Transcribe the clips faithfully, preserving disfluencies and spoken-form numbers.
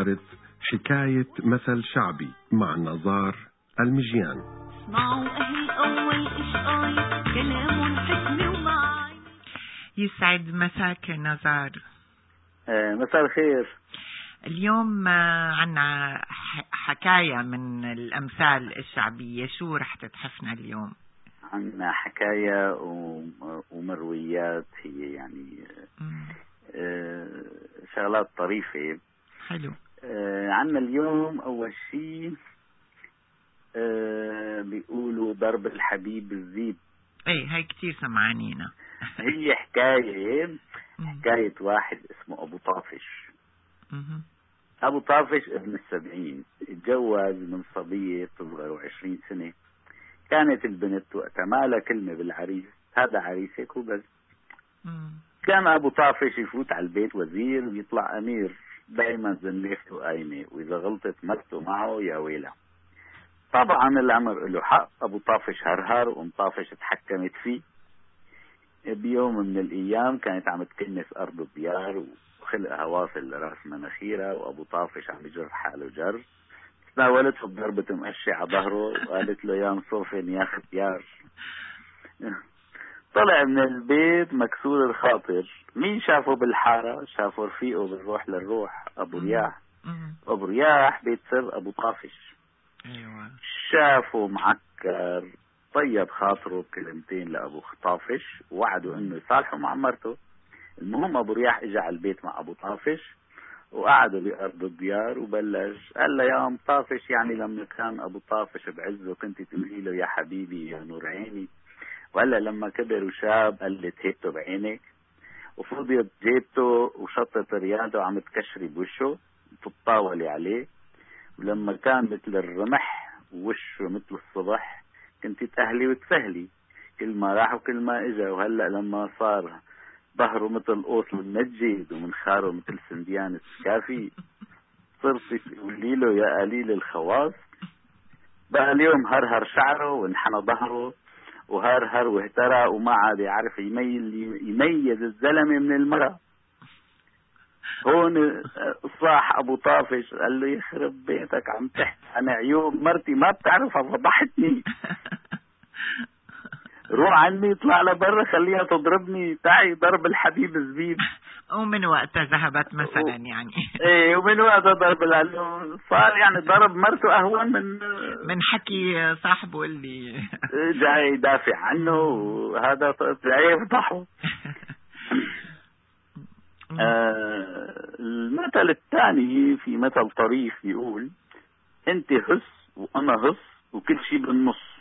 إصدارة حكاية مثل شعبي مع نزار المجيان. اسمعوا أهل أول إشقاية كلام حكمة ومعاني. يسعد مساك نزار. آه مساء الخير. اليوم عنا حكاية من الأمثال الشعبية، شو رح تتحفنا اليوم؟ عنا حكاية ومرويات، هي يعني آه شغلات طريفة. حلو. آه عنا اليوم أول شيء آه بيقولوا ضرب الحبيب الذيب. ايه هاي كتير سمعانينا. هي حكاية حكاية واحد اسمه أبو طافش. مم. أبو طافش ابن السبعين، اتجوز من صبية تصغر عشرين سنة. كانت البنت وقتها ما لها كلمة بالعريس، هذا عريسك وبس. مم. كان أبو طافش يفوت على البيت وزير ويطلع أمير، دايما زنيفته قايمة، وإذا غلطت مرته معه يا ويلها. طبعا الأمر له حق، أبو طافش هرهر وأم طافش تحكمت فيه. بيوم من الأيام كانت عم تكنس أرض الديار وخلقها واصل لراس مناخيرها، وأبو طافش عم يجر حاله جر. تناولته بضربة مقشة على ظهره وقالت له يا مصوفن يا ختيار. طلع من البيت مكسور الخاطر. مين شافه بالحارة؟ شافه رفيقه بالروح للروح، أبو رياح. أبو رياح بيت سر أبو طافش. أيوة. شافه معكر، طيب خاطره بكلمتين لأبو طافش ووعده إنه يصالحه مع مرته. المهم أبو رياح إجا على البيت مع أبو طافش وقعدوا بأرض الديار وبلش قال له يا أم طافش، يعني لما كان أبو طافش بعزه كنت تقولي له يا حبيبي يا نور عيني، وهلا لما كبر وشاب قلت هيبته بعينك، وفضيت جيبته وشطت رياده وعم تكشري بوشه تتطاولي عليه، ولما كان مثل الرمح ووشه مثل الصبح كنت تأهلي وتسهلي، كل ما راح وكل ما اجا. وهلا لما صار ظهره مثل قوس المنجد ومنخاره مثل سنديان السكافي صرت تقولي له يا قليل الخواص. بقى اليوم هرهر شعره وانحنى ظهره وهرهر واهترى وما عاد يعرف يميز الزلمة من المرأة. هون صاح أبو طافش قال له يخرب بيتك، عم تحكي عن عيوب مرتي ما بتعرفها، فضحتني. روح عني اطلع لبرا خليها تضربني، تعي ضرب الحبيب الزبيب. ومن وقتها ذهبت مثلا يعني. ايه ومن وقتها ضرب، صار يعني ضرب مرته اهون من من حكي صاحبه اللي جاي يدافع عنه، وهذا جاي يفضحه. آه المثل الثاني في مثل طريف يقول انت هس وانا هس وكل شيء بالنص.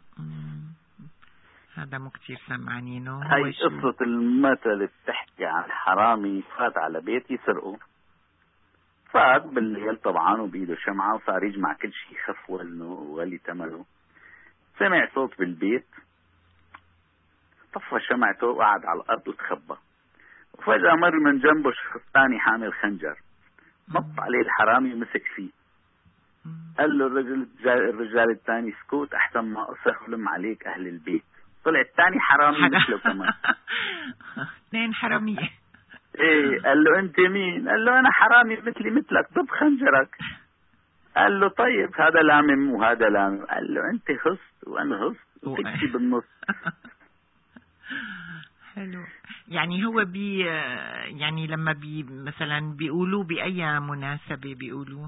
هذا مو كتير سمعانينه. هاي قصة المثل بتحكي عن حرامي فات على بيت يسرقه. فات بالليل طبعا وبيده شمعة وصار يجمع كل شيء خف ولنه وولي تمره. سمع صوت بالبيت، طفى شمعته وقعد على الأرض وتخبى. وفجأة مر من جنبه شخص ثاني حامل خنجر، نط عليه الحرامي ومسك فيه. قال له الرجل الرجال الثاني اسكت أحسن ما أصرخ ولم عليك أهل البيت. طلع الثاني حرامي مثله كمان. اثنين حرامية. ايه قال له انت مين؟ قال له انا حرامي مثلي مثلك ضب خنجرك. قال له طيب هذا لامم وهذا لامم. قال له انت هست وانا هست وكل شيء بالنص. حلو. يعني هو بي يعني لما بي مثلا بيقولوا بأي مناسبة بيقولوا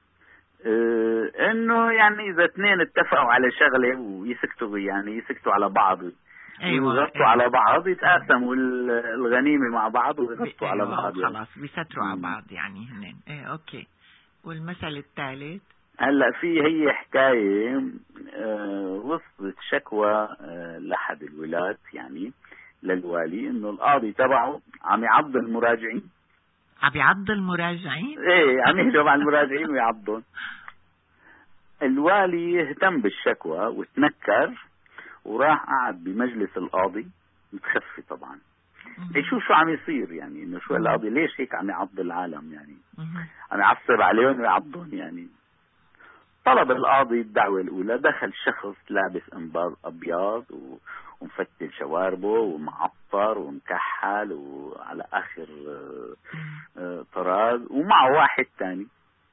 اه انه يعني اذا اثنين اتفقوا على شغلة ويسكتوا، يعني يسكتوا على بعض. أيوة. ويغطوا أيوة. على بعض، يتقاسموا الغنيمة مع بعض ويغطوا على بعض. خلاص يعني. بيستروا على بعض يعني هنين. ايه اوكي. والمثل الثالث هلا في هي حكاية اه وصلت شكوى اه لحد الولاة يعني للوالي انه القاضي تبعه عم يعض المراجعين. عم يعض المراجعين؟ ايه عم يهجم على المراجعين ويعضهم. الوالي اهتم بالشكوى وتنكر وراح قعد بمجلس القاضي متخفي طبعا. يشوف شو عم يصير، يعني انه شو القاضي ليش هيك عم يعض العالم، يعني عم يعصب عليهم ويعضهم. يعني طلب القاضي الدعوة الأولى. دخل شخص لابس انباز أبيض ومفتل شواربه ومعطر ومكحل وعلى آخر طراز، ومعه واحد تاني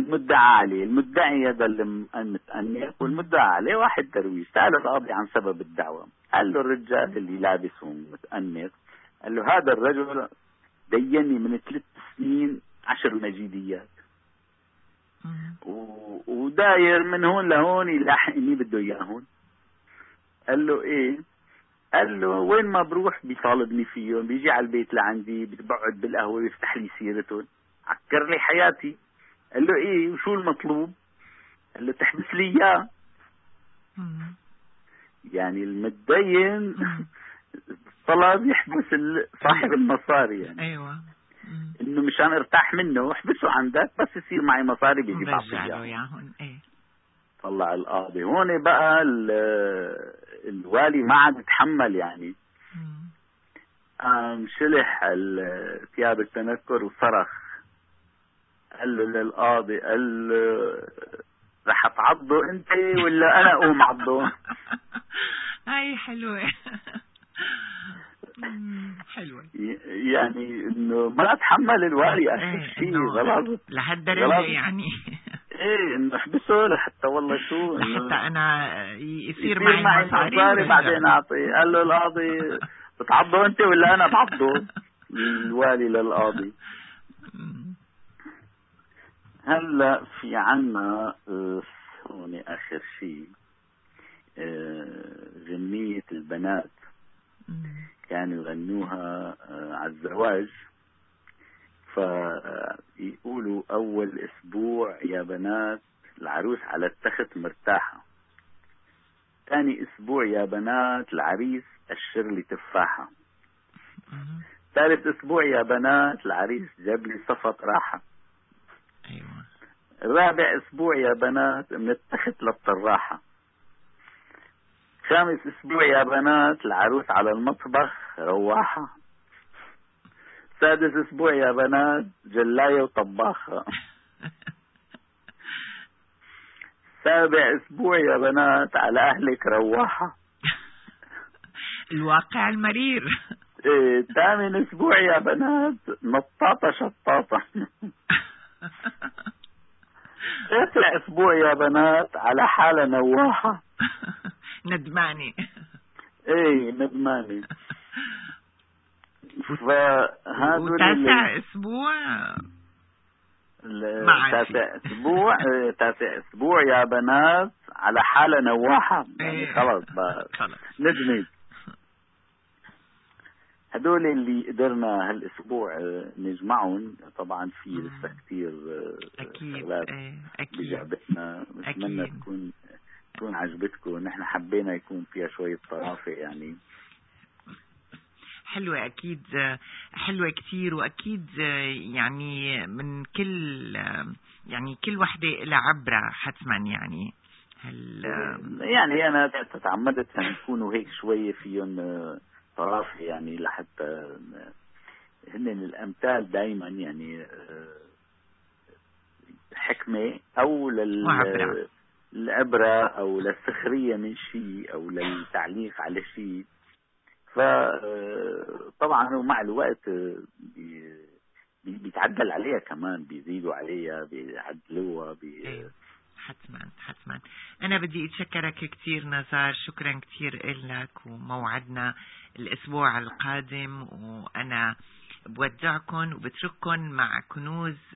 المدعى عليه، المدعي هذا المتأنق والمدعى عليه واحد درويش. سأل القاضي عن سبب الدعوة، قال له الرجال اللي لابسه متأنق، قال له هذا الرجل ديني من ثلاث سنين عشر مجيديات وداير من هون لهون يلاحقني بده اياهون. قال له ايه؟ قال له وين ما بروح بيطالبني فيهم، بيجي على البيت لعندي بقعد بالقهوة بيفتح لي سيرتهم، عكر لي حياتي. قال له ايه وشو المطلوب؟ قال له تحبس لي اياه. يعني المتدين طلب يحبس صاحب المصاري، يعني ايوه انه مشان ارتاح منه احبسه عندك بس يصير معي مصاري بيجي بعطيه اياهم. ايه طلع القاضي هون بقى الوالي ما عاد يتحمل، يعني قام شلح ثياب التنكر وصرخ. قال له للقاضي، قال له رح تعضه انت ولا انا اقوم عضه؟ هاي حلوه حلوه، يعني انه ما اتحمل الوالي اخر شيء خلاص لهالدرجه يعني. ايه انه احبسه لحتى والله شو لحتى انا يصير, يصير معي, معي مصاري, مصاري بعدين اعطي. قال له القاضي بتعضه انت ولا انا بعضه؟ الوالي للقاضي. هلا في عنا هون اخر شيء غنية البنات كانوا يغنوها على الزواج، فيقولوا أول أسبوع يا بنات العروس على التخت مرتاحة، ثاني أسبوع يا بنات العريس أشر لي تفاحة، ثالث أسبوع يا بنات العريس جاب لي صفة راحة، أيوة. رابع أسبوع يا بنات من التخت للطراحة، خامس أسبوع يا بنات العروس على المطبخ رواحة، سادس أسبوع يا بنات جلاية وطباخة، سابع أسبوع يا بنات على أهلك رواحة. الواقع المرير. إيه ثامن أسبوع يا بنات نطاطة شطاطة. تاسع أسبوع يا بنات على حالة نواحة. ندماني. ايه ندماني. فهذا تاسع اسبوع تاسع اسبوع تاسع اسبوع يا بنات على حالة نواحة، يعني خلاص ندمت. هدول اللي قدرنا هالاسبوع نجمعهم، طبعا في لسه كثير شغلات بجعبتنا، بتمنى تكون تكون عجبتكم. نحن حبينا يكون فيها شوية طرافة، يعني حلوة أكيد، حلوة كتير، وأكيد يعني من كل يعني كل وحدة لها عبرة حتما. يعني هل يعني أنا تعمدت أن يكونوا هيك شوية فيهم طرافة، يعني لحتى هن الأمثال دايما يعني حكمة أو لل العبرة أو للسخرية من شيء أو للتعليق على شيء. فطبعا ومع الوقت بيتعدل عليها كمان، بيزيدوا عليها بيعدلوها بي... حتما حتما. أنا بدي أتشكرك كتير نزار، شكرا كتير إلك، وموعدنا الأسبوع القادم، وأنا بودعكم وبترككم مع كنوز